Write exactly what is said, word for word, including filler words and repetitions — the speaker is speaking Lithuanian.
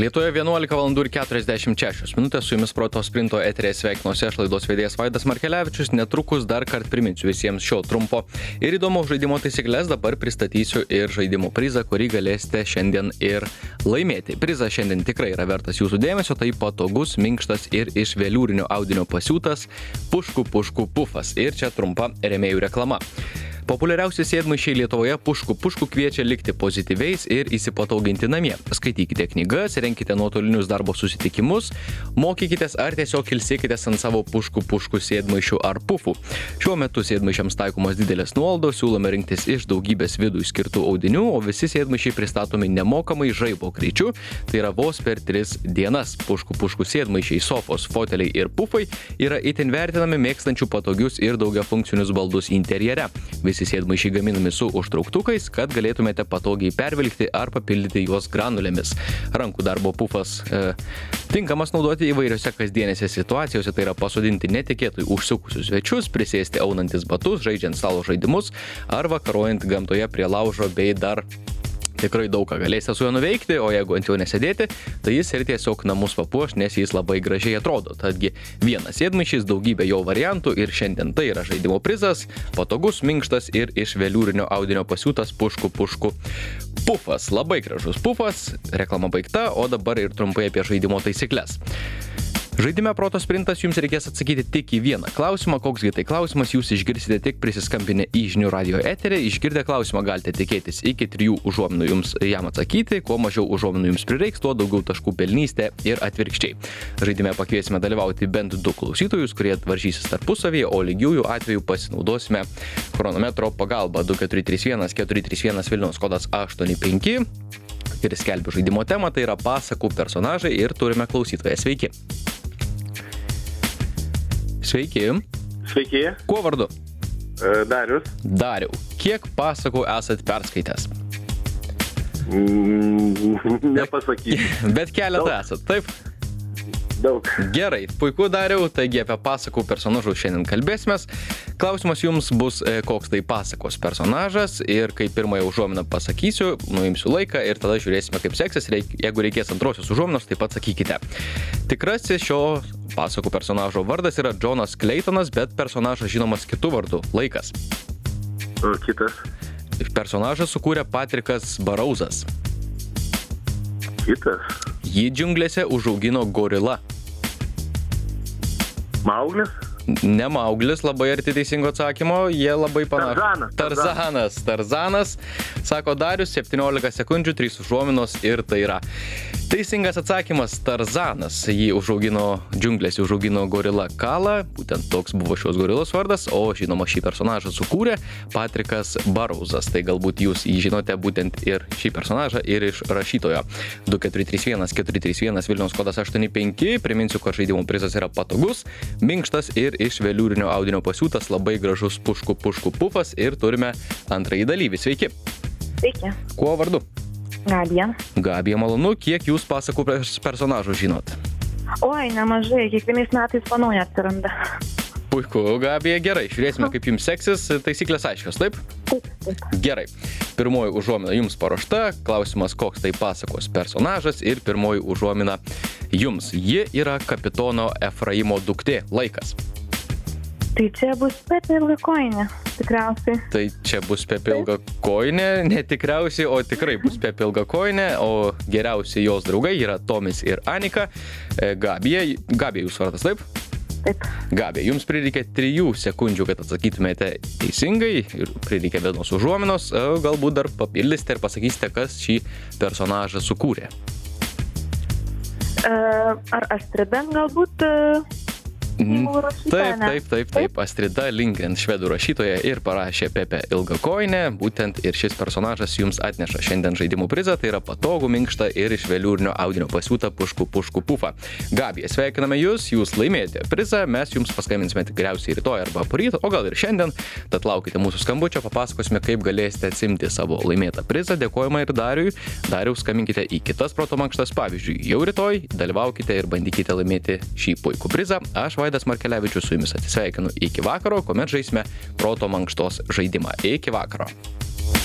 Lietuvoje vienuolika valandų ir keturiasdešimt šešios minutės, su jumis Proto Sprinto eteryje sveikinuosi aš, laidos vedėjas Vaidas Markelevičius. Netrukus dar kart priminsiu visiems šio trumpo ir įdomo žaidimo taisyklės, dabar pristatysiu ir žaidimo prizą, kurį galėsite šiandien ir laimėti. Prizas šiandien tikrai yra vertas jūsų dėmesio, tai patogus, minkštas ir iš veliūrinio audinio pasiūtas puškų puškų pufas. Ir čia trumpa rėmėjų reklama. Populiariausi sėdmaišiai Lietuvoje puškų puškų kviečia likti pozityviais ir įsipatauginti namie. Skaitykite knygas, renkite nuotolinius darbo susitikimus, mokykitės ar tiesiog ilsėkitės ant savo puškų puškų sėdmaišių ar pufų. Šiuo metu sėdmaišiams taikomos didelės nuolaidos, siūlome rinktis iš daugybės vidų skirtų audinių, o visi sėdmaišiai pristatomi nemokamai žaibo greičiu, tai yra vos per tris dienas. Puškų puškų sėdmaišiai, sofos, foteliai ir pufai yra itin vertinami mėgstančių patogius ir daugiafunkcinius baldus interjere. Visi sėdmaišiai gaminami su užtrauktukais, kad galėtumėte patogiai pervilkti ar papildyti juos granulėmis. Rankų darbo pufas e, tinkamas naudoti įvairiose kasdienėse situacijose, tai yra pasodinti netikėtai užsukusius svečius, prisėsti aunantis batus, žaidžiant stalo žaidimus ar vakarojant gamtoje prie laužo bei dar tikrai daug ką galėsite su juo nuveikti, o jeigu ant jo nesėdėti, tai jis ir tiesiog namus papuoš, nes jis labai gražiai atrodo. Tadgi vienas sėdmaišys, daugybė jo variantų ir šiandien tai yra žaidimo prizas, patogus, minkštas ir iš veliūrinio audinio pasiūtas puškų puškų pufas. Labai gražus pufas, reklama baigta, o dabar ir trumpai apie žaidimo taisyklės. Žaidime Proto Sprintas jums reikės atsakyti tik į vieną klausimą. Koksgi tai klausimas jūs išgirsite tik prisiskambinę į žinių radio eterį. Išgirdę klausimą galite tikėtis iki trijų užuominų jums jam atsakyti. Kuo mažiau užuominų jums prireiks, tuo daugiau taškų pelnysite ir atvirkščiai. Žaidime pakviesime dalyvauti bent du klausytojus, kurie varžysis tarpusavyje, o lygiųjų atveju pasinaudosime chronometro pagalba. Du keturi trys vienas keturi trys vienas Vilniaus kodas aštuoni penki. Ir skelbiu žaidimo temą, tai yra pasakų personažai ir turime klausytoją. Sveiki. Sveiki. Sveiki. Kuo vardu? Darius. Dariau. Kiek pasakų esat perskaitęs? Mm, nepasakysiu. Bet keletą esat, taip? Daug. Gerai, puiku Dariau, taigi apie pasakų personažus šiandien kalbėsimės. Klausimas jums bus, koks tai pasakos personažas ir kai pirmąją užuominą pasakysiu, nuimsiu laiką ir tada žiūrėsime, kaip seksis. Jeigu reikės antrosios užuominos, taip pat sakykite. Tikrasis šio pasakų personažo vardas yra Džonas Kleitonas, bet personažas žinomas kitų vardų. Laikas. O kitas? Personažą sukūrė Patrikas Barauzas. Kitas? Jį džiunglėse užaugino gorila. Mauglis? Ne Mauglis, labai arti teisingo atsakymo, jie labai panašūs. Tarzanas. Tarzanas. Tarzanas, sako Darius, septyniolika sekundžių, trys užuominos ir tai yra teisingas atsakymas Tarzanas. Jį užaugino džiunglėse, užaugino gorila Kala, būtent toks buvo šios gorilos vardas, o žinoma šį personažą sukūrė Patrikas Barauzas. Tai galbūt jūs jį žinote būtent ir šį personažą ir iš rašytojo. Du keturi trys vienas keturi trys vienas Vilniaus kodas aštuoni penki. Priminsiu, kad žaidimo prizas yra patogus, minkštas ir iš veliūrinio audinio pasiūtas labai gražus puškų puškų pufas ir turime antrąjį dalyvį. Sveiki. Sveiki. Kuo vardu? Gabija. Gabija, malonu. Kiek jūs pasakų personažų žinot? Oi, nemažai. Kiekvienais metais po naują atsiranda. Puiku, Gabija, gerai. Žiūrėsime, kaip jums seksis. Taisyklės aiškios, taip? Taip, taip. Gerai. Pirmoji užuomina jums paruošta. Klausimas, koks tai pasakos personažas ir pirmoji užuomina jums. Ji yra kapitono Efraimo duktė. Laikas. Tai čia bus Pepė Ilgakojinė, tikriausiai. Tai čia bus Pepė Ilgakojinė, ne tikriausiai, o tikrai bus Pepė Ilgakojinė, o geriausi jos draugai yra Tomis ir Anika. Gabija, Gabija jūs vardas, taip? Taip. Gabija, jums prireikė trijų sekundžių, kad atsakytumėte teisingai ir prireikė vienos užuominos, galbūt dar papildysite ir pasakysite, kas šį personažą sukūrė. Ar Astrida galbūt... Taip, taip, taip, taip. Astrida Lindgren, švedų rašytoja ir parašė Pepė Ilgakojinė. Būtent ir šis personažas jums atneša šiandien žaidimų prizą, tai yra patogų, minkštą ir iš veliūrinio audinio pasiūtą puškų puškų pufą. Gabija, sveikiname jūs, jūs laimėjote prizą, mes jums paskambinsime tikriausiai rytoj arba poryt, o gal ir šiandien. Tad laukite mūsų skambučio, papasakosime, kaip galėsite atsimti savo laimėtą prizą. Dėkojame ir Dariui. Dariau, skambinkite į kitas Proto mankštas, pavyzdžiui, jau rytoj, dalyvaukite ir bandykite laimėti šį puikų prizą. Aš Vaidas Markelevičius su jumis atsisveikinu iki vakaro, kuomet žaisime Proto mankštos žaidimą. Iki vakaro.